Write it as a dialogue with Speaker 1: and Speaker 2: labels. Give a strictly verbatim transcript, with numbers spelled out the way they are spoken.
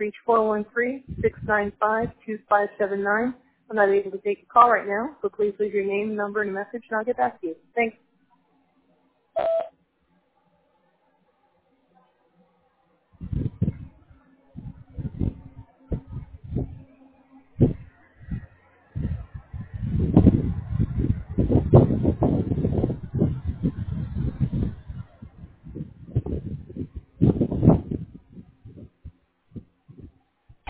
Speaker 1: reach four one three, six nine five, two five seven nine. I'm not able to take a call right now, so please leave your name, number, and a message, and I'll get back to you. Thanks.